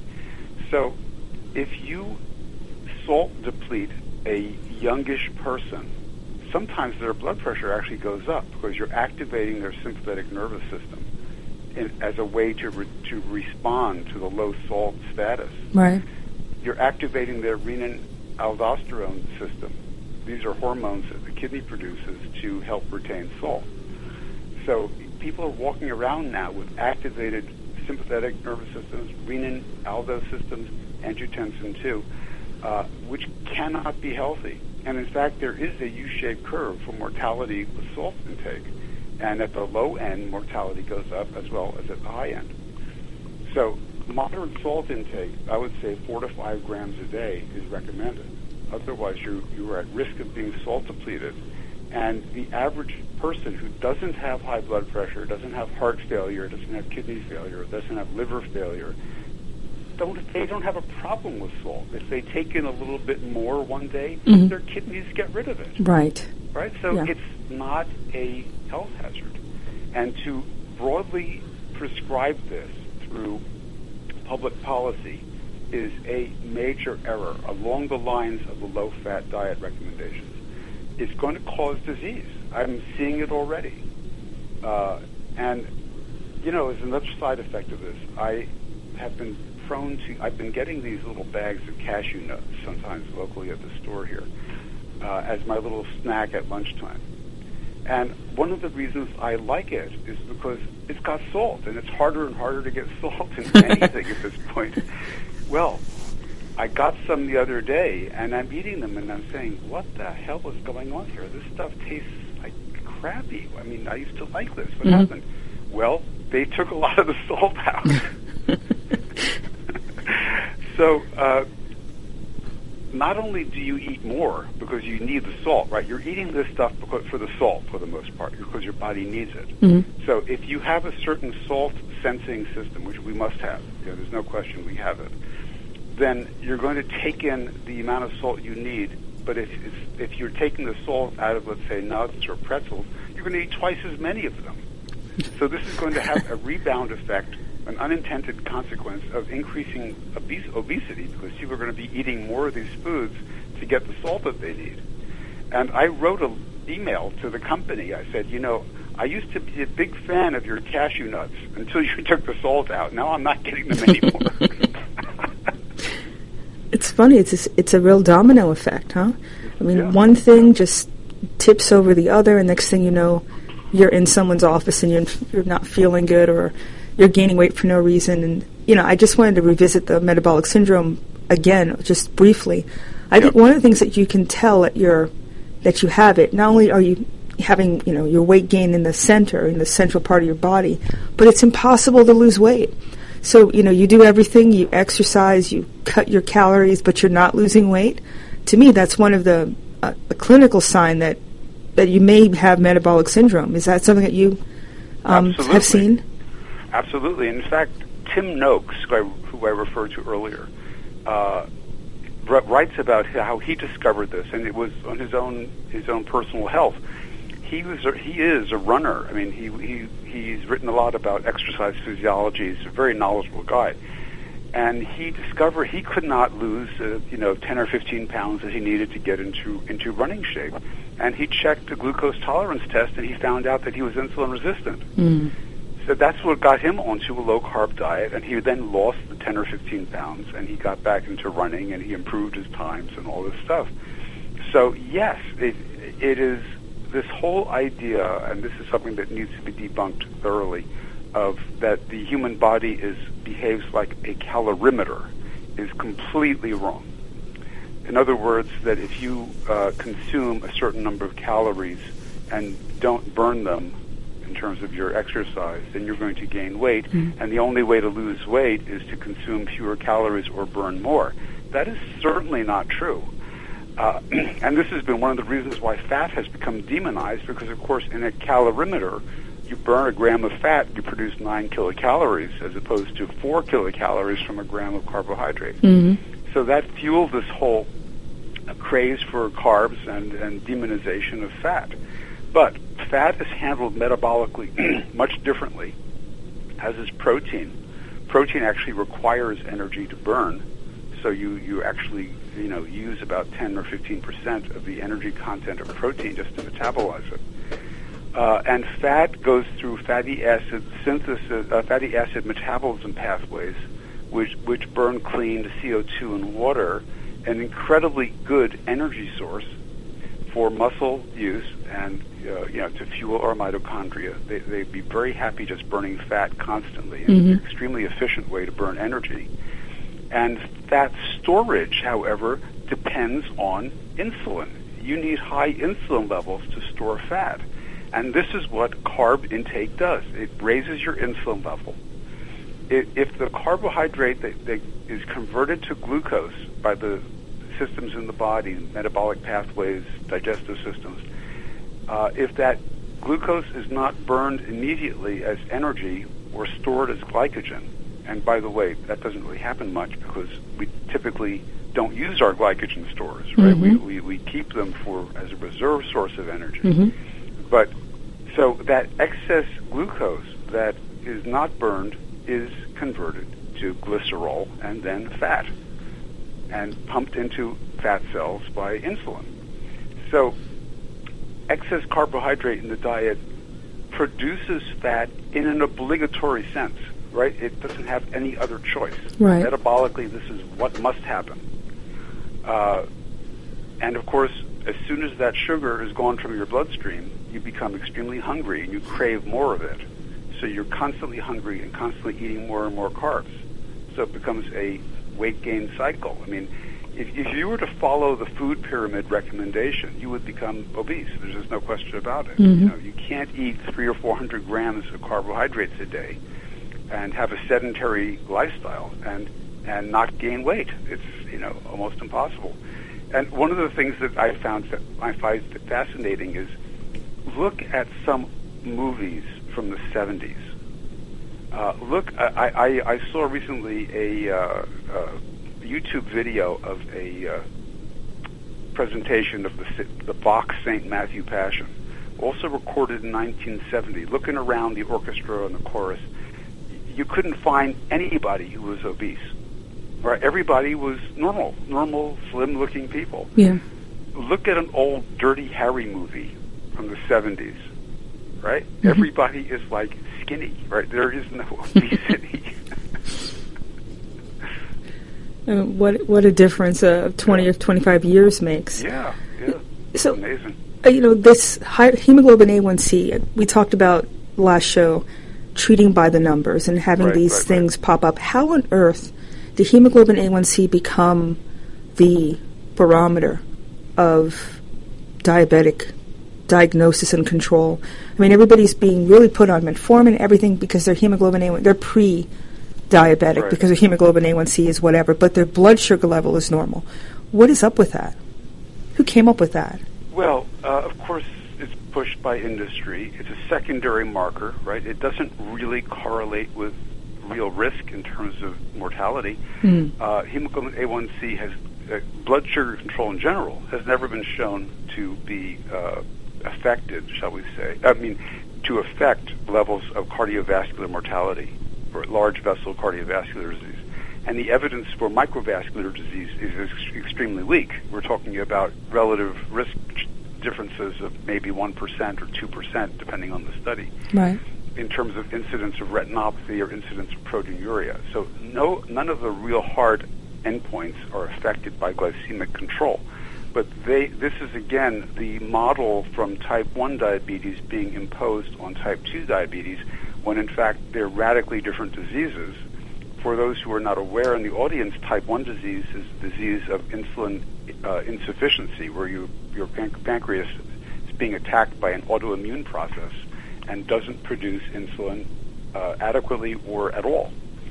So if you salt deplete a youngish person, sometimes their blood pressure actually goes up because you're activating their sympathetic nervous system as a way to respond to the low salt status. Right. You're activating their renin-aldosterone system. These are hormones that the kidney produces to help retain salt. So people are walking around now with activated sympathetic nervous systems, renin-aldo systems, angiotensin II, which cannot be healthy. And in fact, there is a U-shaped curve for mortality with salt intake. And at the low end, mortality goes up as well as at the high end. So moderate salt intake, I would say 4 to 5 grams a day is recommended. Otherwise, you are at risk of being salt depleted. And the average person who doesn't have high blood pressure, doesn't have heart failure, doesn't have kidney failure, doesn't have liver failure, they don't have a problem with salt. If they take in a little bit more one day, their kidneys get rid of it. Right. Right? So it's not a health hazard. And to broadly prescribe this through public policy is a major error along the lines of the low-fat diet recommendations. It's going to cause disease. I'm seeing it already. And as another side effect of this, I have been I've been getting these little bags of cashew nuts, sometimes locally at the store here, as my little snack at lunchtime. And one of the reasons I like it is because it's got salt, and it's harder and harder to get salt in anything at this point. Well, I got some the other day, and I'm eating them, and I'm saying, what the hell is going on here? This stuff tastes like crappy. I mean, I used to like this. What happened? Well, they took a lot of the salt out. So, not only do you eat more because you need the salt, right? You're eating this stuff for the salt, for the most part, because your body needs it. Mm-hmm. So if you have a certain salt-sensing system, which we must have, there's no question we have it, then you're going to take in the amount of salt you need. But if you're taking the salt out of, let's say, nuts or pretzels, you're going to eat twice as many of them. So this is going to have a rebound effect, an unintended consequence of increasing obesity, because people are going to be eating more of these foods to get the salt that they need. And I wrote an email to the company. I said, I used to be a big fan of your cashew nuts until you took the salt out. Now I'm not getting them anymore. It's funny. It's a real domino effect, huh? I mean, one thing just tips over the other, and next thing you know, you're in someone's office and you're not feeling good, or you're gaining weight for no reason. And, I just wanted to revisit the metabolic syndrome again, just briefly. I think one of the things that you can tell that you have it, not only are you having, your weight gain in the central part of your body, but it's impossible to lose weight. So, you do everything, you exercise, you cut your calories, but you're not losing weight. To me, that's one of the a clinical sign that you may have metabolic syndrome. Is that something that you have seen? Absolutely. In fact, Tim Noakes, who I referred to earlier, writes about how he discovered this, and it was on his own personal health. He is a runner. I mean, he's written a lot about exercise physiology. He's a very knowledgeable guy, and he discovered he could not lose 10 or 15 pounds as he needed to get into running shape. And he checked the glucose tolerance test, and he found out that he was insulin resistant. So that's what got him onto a low-carb diet, and he then lost the 10 or 15 pounds, and he got back into running, and he improved his times and all this stuff. So, yes, it is this whole idea, and this is something that needs to be debunked thoroughly, of that the human body behaves like a calorimeter, is completely wrong. In other words, that if you consume a certain number of calories and don't burn them in terms of your exercise, then you're going to gain weight, and the only way to lose weight is to consume fewer calories or burn more. That is certainly not true. And this has been one of the reasons why fat has become demonized, because, of course, in a calorimeter, you burn a gram of fat, you produce 9 kilocalories, as opposed to 4 kilocalories from a gram of carbohydrate. So that fueled this whole craze for carbs and demonization of fat. But fat is handled metabolically much differently, as is protein. Protein actually requires energy to burn, so you actually use about 10 or 15% of the energy content of protein just to metabolize it. And fat goes through fatty acid synthesis, fatty acid metabolism pathways, which burn clean to CO2 and water, an incredibly good energy source for muscle use and to fuel our mitochondria. They'd be very happy just burning fat constantly. It's an extremely efficient way to burn energy. And fat storage, however, depends on insulin. You need high insulin levels to store fat. And this is what carb intake does. It raises your insulin level. If the carbohydrate that is converted to glucose by the systems in the body, metabolic pathways, digestive systems, if that glucose is not burned immediately as energy or stored as glycogen, and by the way, that doesn't really happen much because we typically don't use our glycogen stores, right? We keep them as a reserve source of energy. But so that excess glucose that is not burned is converted to glycerol and then fat and pumped into fat cells by insulin. So excess carbohydrate in the diet produces fat in an obligatory sense, right? It doesn't have any other choice. Right. Metabolically, this is what must happen. And of course, as soon as that sugar is gone from your bloodstream, you become extremely hungry and you crave more of it. So you're constantly hungry and constantly eating more and more carbs. So it becomes a weight gain cycle. I mean, if you were to follow the food pyramid recommendation, you would become obese. There's just no question about it. Mm-hmm. You know, you can't eat 300 or 400 grams of carbohydrates a day and have a sedentary lifestyle and not gain weight. It's, you know, almost impossible. And one of the things that I find fascinating is look at some movies from the 70s. I saw recently a YouTube video of a presentation of the Bach St. Matthew Passion, also recorded in 1970. Looking around the orchestra and the chorus, you couldn't find anybody who was obese. Right? Everybody was normal, slim-looking people. Yeah. Look at an old Dirty Harry movie from the 70s, right? Mm-hmm. Everybody is like skinny, right? There is no obesity. What a difference 20 or 25 years makes. Yeah. So, amazing. You know, this hemoglobin A1C, we talked about last show, treating by the numbers and having these things pop up. How on earth did hemoglobin A1C become the barometer of diabetic diagnosis and control? I mean, everybody's being really put on metformin and everything because their hemoglobin A1C, they're pre-diabetic because their hemoglobin A1C is whatever, but their blood sugar level is normal. What is up with that? Who came up with that? Well, of course, it's pushed by industry. It's a secondary marker, right? It doesn't really correlate with real risk in terms of mortality. Hemoglobin A1C has blood sugar control in general has never been shown to be affected, shall we say? I mean, to affect levels of cardiovascular mortality or large vessel cardiovascular disease. And the evidence for microvascular disease is extremely weak. We're talking about relative risk differences of maybe 1% or 2%, depending on the study. Right. In terms of incidence of retinopathy or incidence of proteinuria. So none of the real hard endpoints are affected by glycemic control. But this is, again, the model from type 1 diabetes being imposed on type 2 diabetes, when in fact they're radically different diseases. For those who are not aware in the audience, type 1 disease is a disease of insulin insufficiency, where your pancreas is being attacked by an autoimmune process and doesn't produce insulin adequately or at all.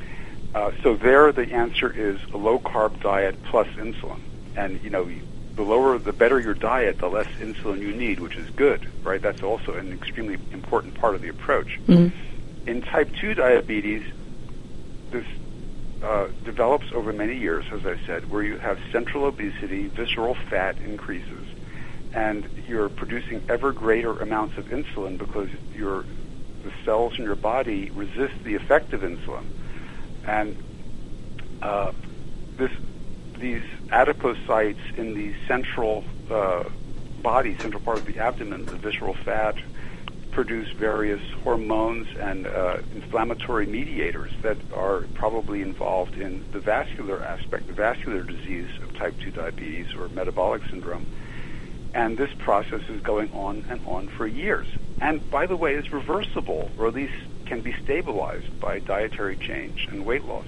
So there the answer is a low-carb diet plus insulin. And, you know, the better your diet, the less insulin you need, which is good, right? That's also an extremely important part of the approach. Mm-hmm. In type 2 diabetes, this develops over many years, as I said, where you have central obesity, visceral fat increases, and you're producing ever greater amounts of insulin because the cells in your body resist the effect of insulin. And these adipocytes in the central body, central part of the abdomen, the visceral fat, produce various hormones and inflammatory mediators that are probably involved in the vascular aspect, the vascular disease of type 2 diabetes or metabolic syndrome. And this process is going on and on for years. And by the way, it's reversible, or at least can be stabilized by dietary change and weight loss.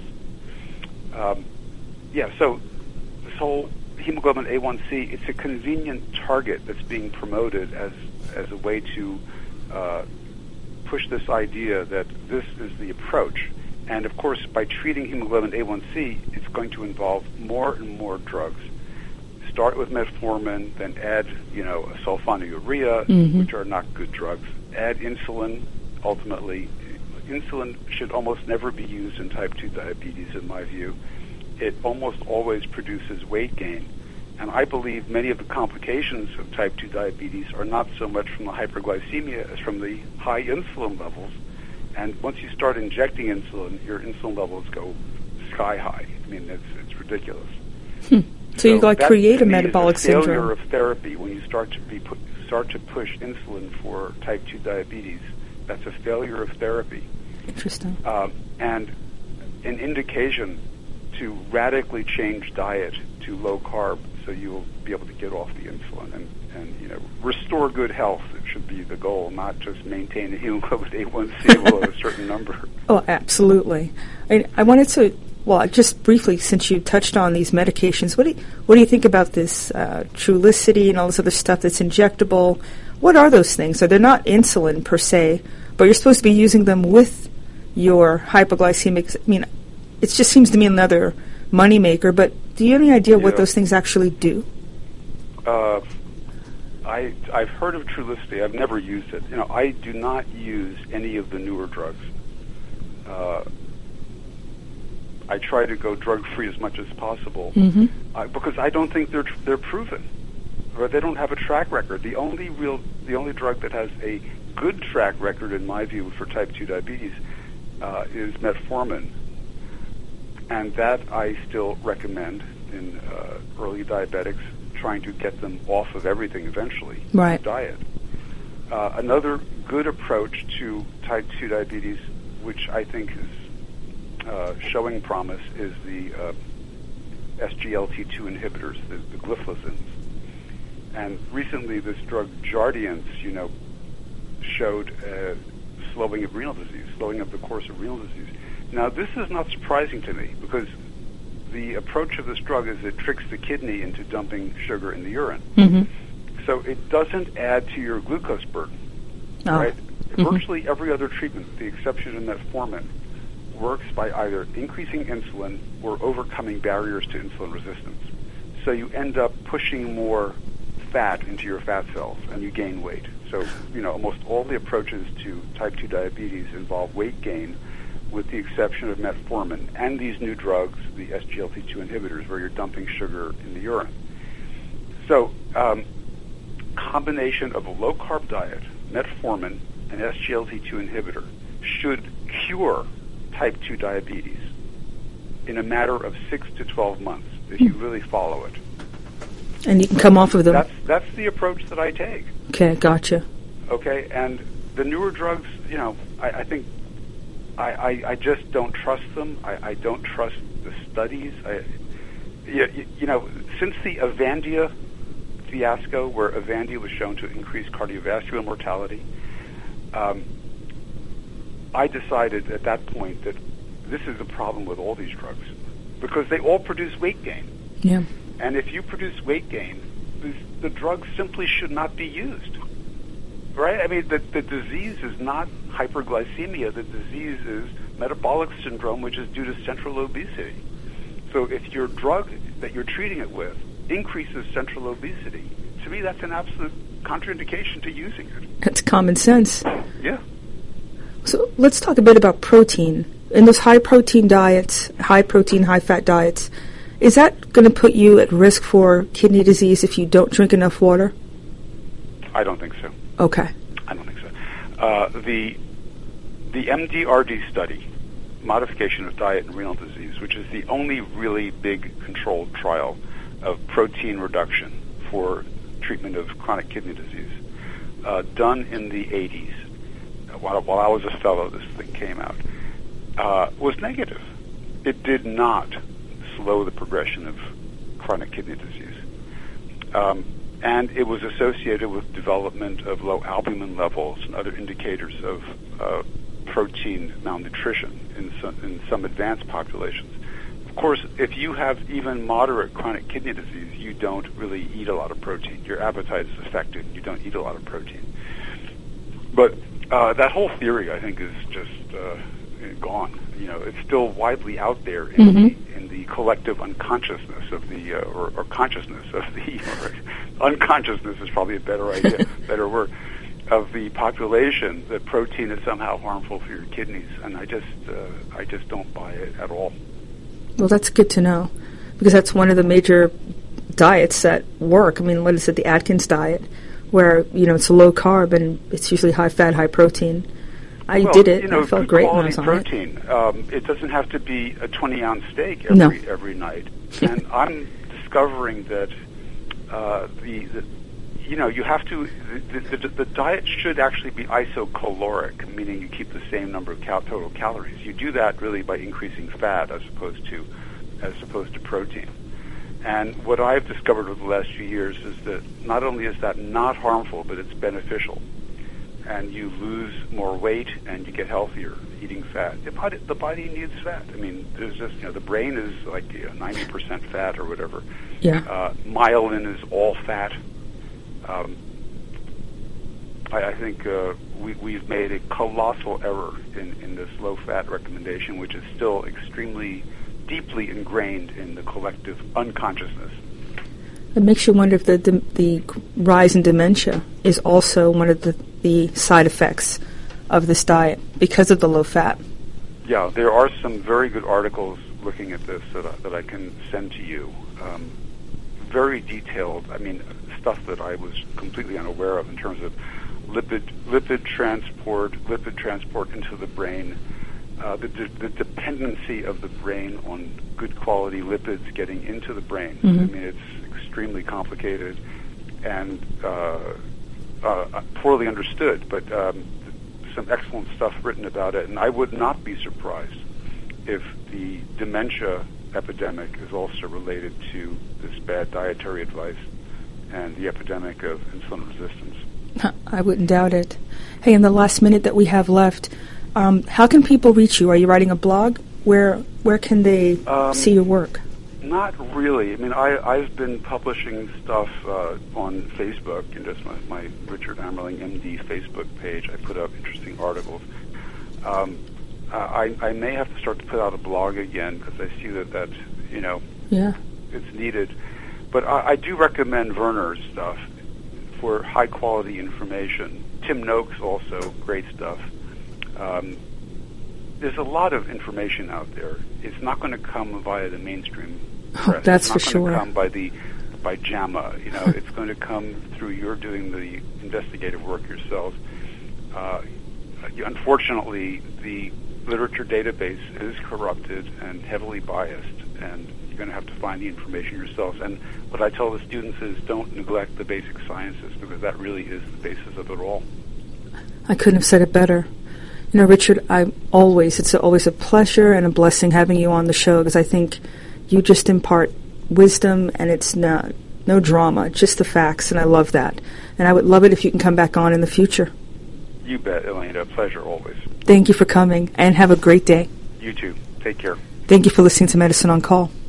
So this whole hemoglobin A1C, it's a convenient target that's being promoted as a way to push this idea that this is the approach. And of course, by treating hemoglobin A1C, it's going to involve more and more drugs. Start with metformin, then add, a sulfonylurea, mm-hmm. which are not good drugs. Add insulin, ultimately. Insulin should almost never be used in type 2 diabetes, in my view. It almost always produces weight gain. And I believe many of the complications of type 2 diabetes are not so much from the hyperglycemia as from the high insulin levels. And once you start injecting insulin, your insulin levels go sky high. I mean, it's ridiculous. So you create a metabolic syndrome. It's a failure syndrome of therapy when you start to push insulin for type 2 diabetes. That's a failure of therapy. Interesting. And an indication to radically change diet to low carb so you'll be able to get off the insulin and restore good health. It should be the goal, not just maintain a hemoglobin A1C below a certain number. Oh, absolutely. I wanted to, just briefly, since you touched on these medications, what do you think about this Trulicity and all this other stuff that's injectable? What are those things? So they're not insulin per se, but you're supposed to be using them with your hypoglycemic. I mean, it just seems to me another moneymaker, but do you have any idea what those things actually do? I've heard of Trulicity. I've never used it. I do not use any of the newer drugs. I try to go drug-free as much as possible because I don't think they're proven, or they don't have a track record. The only drug that has a good track record, in my view, for type 2 diabetes is metformin, and that I still recommend in early diabetics, trying to get them off of everything eventually. Right. Diet. Another good approach to type 2 diabetes, which I think is showing promise, is the SGLT2 inhibitors, the gliflozins. And recently, this drug Jardiance, showed slowing of renal disease, slowing of the course of renal disease. Now, this is not surprising to me because the approach of this drug is it tricks the kidney into dumping sugar in the urine. So it doesn't add to your glucose burden, right? Virtually every other treatment, with the exception of metformin, works by either increasing insulin or overcoming barriers to insulin resistance. So you end up pushing more fat into your fat cells and you gain weight. So, almost all the approaches to type 2 diabetes involve weight gain, with the exception of metformin and these new drugs, the SGLT2 inhibitors, where you're dumping sugar in the urine. So, combination of a low-carb diet, metformin, and SGLT2 inhibitor should cure type 2 diabetes in a matter of 6 to 12 months if you really follow it. And you can come off of them. That's the approach that I take. Okay, gotcha. Okay, and the newer drugs, I think I just don't trust them. I don't trust the studies. Since the Avandia fiasco, where Avandia was shown to increase cardiovascular mortality, I decided at that point that this is a problem with all these drugs because they all produce weight gain. Yeah. And if you produce weight gain, the drugs simply should not be used. Right? I mean, the disease is not hyperglycemia. The disease is metabolic syndrome, which is due to central obesity. So if your drug that you're treating it with increases central obesity, to me that's an absolute contraindication to using it. That's common sense. Yeah. So let's talk a bit about protein. In those high-protein diets, high-protein, high-fat diets, is that going to put you at risk for kidney disease if you don't drink enough water? I don't think so. Okay. I don't think so. The MDRD study, Modification of Diet and Renal Disease, which is the only really big controlled trial of protein reduction for treatment of chronic kidney disease, done in the 80s. While I was a fellow, this thing came out, was negative. It did not slow the progression of chronic kidney disease. And it was associated with development of low albumin levels and other indicators of protein malnutrition in some advanced populations. Of course, if you have even moderate chronic kidney disease, you don't really eat a lot of protein. Your appetite is affected. You don't eat a lot of protein. But that whole theory, I think, is just gone. It's still widely out there in the collective unconsciousness of the, or consciousness of the, or unconsciousness is probably a better idea, better word, of the population that protein is somehow harmful for your kidneys, and I just don't buy it at all. Well, that's good to know, because that's one of the major diets that work. I mean, what is it, the Atkins diet, where, it's low carb and it's usually high fat, high protein. I did it. I felt great when I was on protein. It doesn't have to be a 20-ounce steak every night. And I'm discovering that you have to. The diet should actually be isocaloric, meaning you keep the same number of total calories. You do that really by increasing fat as opposed to protein. And what I've discovered over the last few years is that not only is that not harmful, but it's beneficial. And you lose more weight and you get healthier eating fat. The body needs fat. I mean, there's just, the brain is like 90% fat or whatever. Yeah. Myelin is all fat. I think we've made a colossal error in this low-fat recommendation, which is still extremely deeply ingrained in the collective unconsciousness. It makes you wonder if the rise in dementia is also one of the side effects of this diet because of the low fat. Yeah, there are some very good articles looking at this that I can send to you. Very detailed, stuff that I was completely unaware of in terms of lipid transport into the brain, the dependency of the brain on good quality lipids getting into the brain. Mm-hmm. It's extremely complicated and poorly understood, but some excellent stuff written about it. And I would not be surprised if the dementia epidemic is also related to this bad dietary advice and the epidemic of insulin resistance. I wouldn't doubt it. Hey, in the last minute that we have left, how can people reach you? Are you writing a blog? Where can they see your work? Not really. I've been publishing stuff on Facebook and just my Richard Ammerling, MD Facebook page. I put up interesting articles. I may have to start to put out a blog again because I see that it's needed. But I do recommend Werner's stuff for high-quality information. Tim Noakes also, great stuff. There's a lot of information out there. It's not going to come via the mainstream press. That's for sure. It's not going to come by JAMA. It's going to come through your doing the investigative work yourself. Unfortunately, the literature database is corrupted and heavily biased, and you're going to have to find the information yourself. And what I tell the students is don't neglect the basic sciences, because that really is the basis of it all. I couldn't have said it better. Richard, it's always a pleasure and a blessing having you on the show, because I think you just impart wisdom, and it's no drama, just the facts, and I love that. And I would love it if you can come back on in the future. You bet, Elena. Pleasure always. Thank you for coming, and have a great day. You too. Take care. Thank you for listening to Medicine on Call.